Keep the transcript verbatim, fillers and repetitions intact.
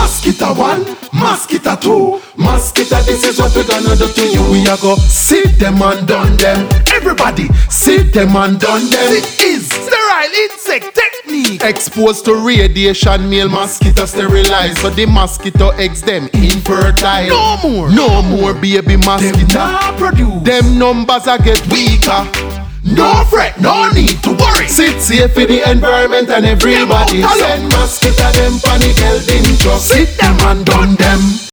Mosquito one, mosquito two, mosquito, this is what we gonna do to you. We are go sit them and done them. Everybody, sit them and done them. It is sterile insect technique. Exposed to radiation, male mosquito sterilized, so the mosquito eggs them infertile. No more, no more baby mosquito. Them produce. Them numbers are get weaker. No fret, no need to worry. Sit safe in the environment and everybody. Send mosquito them panic building. Just sit them and done them.